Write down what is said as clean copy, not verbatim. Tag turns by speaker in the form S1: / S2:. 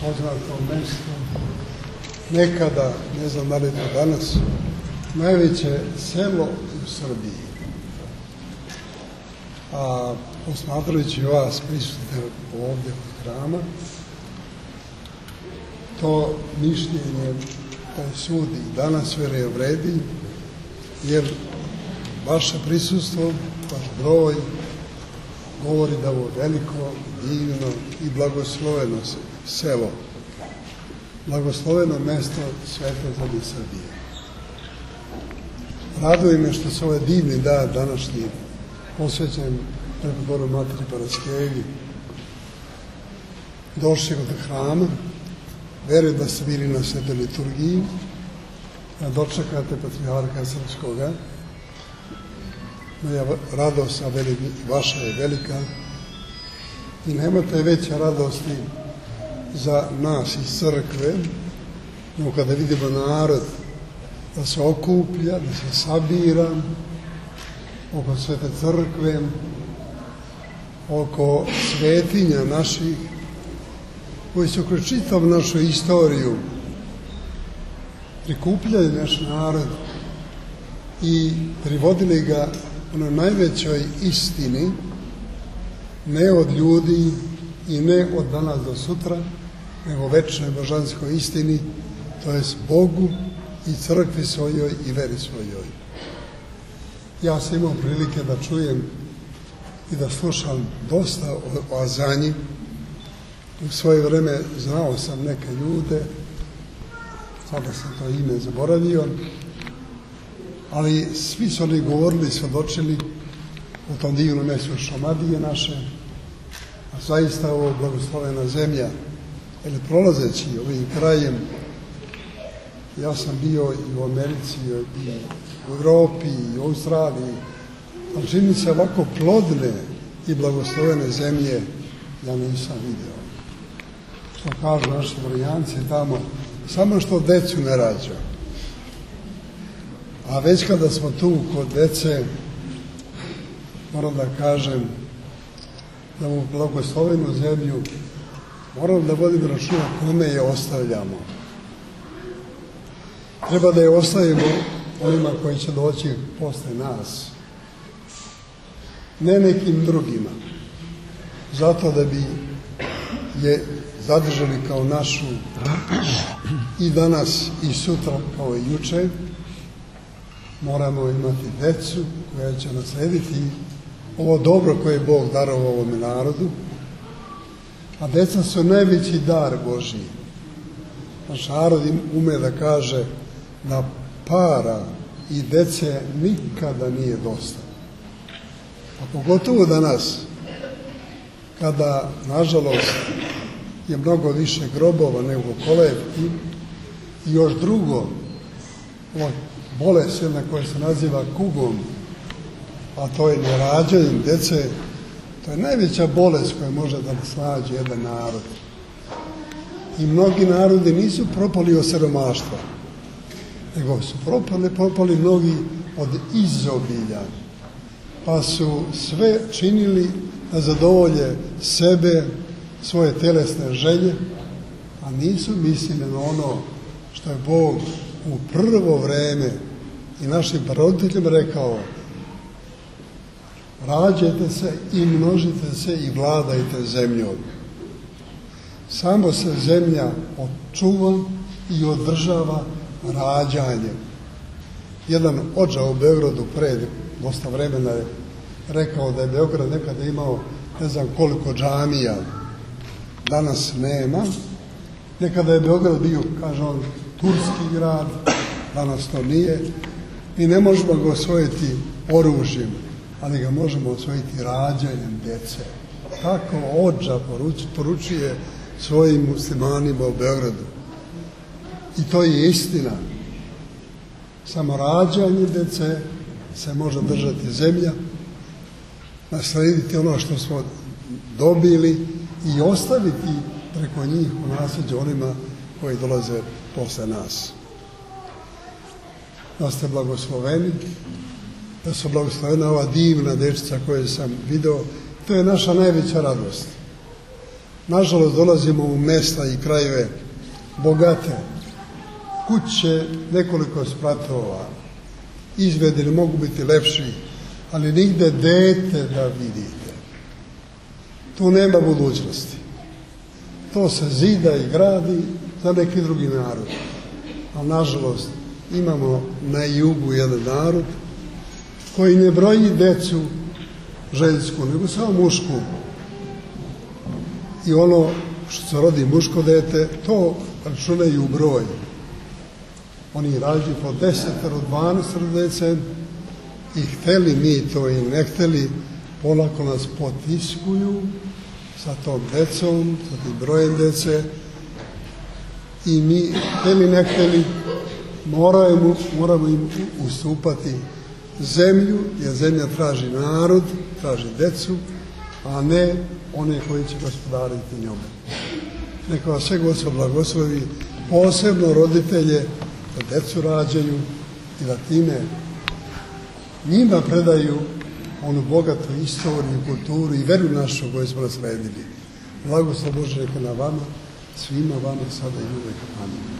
S1: poznato mesto, nekada, ne znam da li je to danas, najveće selo u Srbiji. A posmatrajući vas prisutne ovdje kod hrama, to mišljenje taj sud i danas vjerujem vredi, jer vaše prisustvo, vaš broj, govori da ovo veliko, divno i blagosloveno selo, blagosloveno mesto svete zemlje Srbije. Raduje me što se ovaj divni dan današnji posvećen Preboru Materi Paraskevi došli od hrama. Verujem da ste bili na svetoj liturgiji, da dočekate patrijarha srpskoga. Moja radost, a vaša je velika, i nemate veće radosti za nas iz crkve, nego kada vidimo narod da se okuplja, da se sabira oko svete crkve, oko svetinja naših, koji su kroz čitavu našu istoriju prikupljali naš narod i privodili ga na najvećoj istini, ne od ljudi i ne od danas do sutra, nego večnoj božanskoj istini, to jest Bogu i crkvi svojoj i veri svojoj. Ja sam imao prilike da čujem i da slušam dosta o azanji. U svoje vreme znao sam neke ljude, sada sam to ime zaboravio, ali svi su oni govorili, svjedočili u tom divnom mjestu Šumadije naše, a zaista ovo blagoslovena zemlja, jer prolazeći ovim krajem, ja sam bio i u Americi, i u Europi, i u Australiji, ali čini se ovako plodne i blagoslovene zemlje ja nisam vidio. Što kažu naši Marijanci tamo, samo što decu ne rađa. A već kada smo tu kod dece, moram da kažem da u blagoslovenu zemlju moram da vodimo računa kome je ostavljamo. Treba da je ostavimo onima koji će doći posle nas, ne nekim drugima, zato da bi je zadržali kao našu i danas i sutra kao i juče. Moramo imati decu koja će naslediti ovo dobro koje je Bog darovao ovome narodu, a deca su najveći dar Božji. Naš narod ume da kaže da para i dece nikada nije dosta. A pogotovo danas, kada, nažalost, je mnogo više grobova nego kolevki, i još drugo, bolest jedna koja se naziva kugom, a to je nerađanjem dece, to je najveća bolest koja može da naslađe jedan narod. I mnogi narodi nisu propali od siromaštva, nego su propali mnogi od izobilja, pa su sve činili da zadovolje sebe, svoje telesne želje, a nisu mislili na ono što je Bog u prvo vreme i našim roditeljima rekao: rađajte se i množite se i vladajte zemljom. Samo se zemlja očuva i održava rađanjem. Jedan odža u Beogradu pre dosta vremena je rekao da je Beograd nekada imao ne znam koliko džamija, danas nema. Nekada je Beograd bio, kaže on, turski grad, danas to nije. Mi ne možemo ga osvojiti oružjem, ali ga možemo osvojiti rađanjem dece. Tako odža poručuje svojim muslimanima u Beogradu. I to je istina. Samo rađanje dece se može držati zemlja, naslediti ono što smo dobili i ostaviti preko njih u nasljeđe onima koji dolaze posle nas. Da ste blagosloveni, da su blagoslovena ova divna dečica koju sam video, to je naša najveća radost. Nažalost, dolazimo u mesta i krajeve bogate, kuće, nekoliko spratova, izvedeni mogu biti lepši, ali nigde dete da vidite. Tu nema budućnosti. To se zida i gradi za neki drugi narod. Ali nažalost imamo na jugu jedan narod koji ne broji decu žensku, nego samo mušku. I ono što se rodi muško dete, to računaju u broj. Oni rađaju po 10, 12 dece i hteli mi to i ne hteli, polako nas potiskuju sa tom decom, sa tim brojem dece i mi hteli ne hteli moramo im ustupati zemlju, jer zemlja traži narod, traži decu, a ne one koji će gospodariti njome. Neka vas sve Gospod blagoslovi, posebno roditelje da decu rađaju i da time njima predaju onu bogatu istoriju, kulturu i veru našu koju smo nasledili. Blagoslov Bože neka na vama, svima vama sada i uvek. Amin.